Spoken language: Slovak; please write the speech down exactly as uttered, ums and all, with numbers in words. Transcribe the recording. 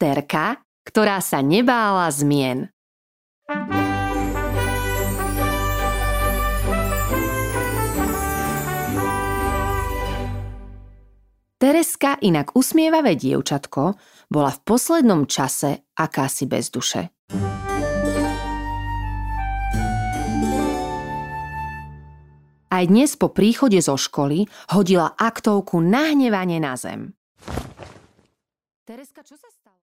Terka, ktorá sa nebála zmien. Tereska, inak usmievavé dievčatko, bola v poslednom čase akási bez duše. Aj dnes po príchode zo školy hodila aktovku nahnevane na zem. Tereska, čo sa stalo?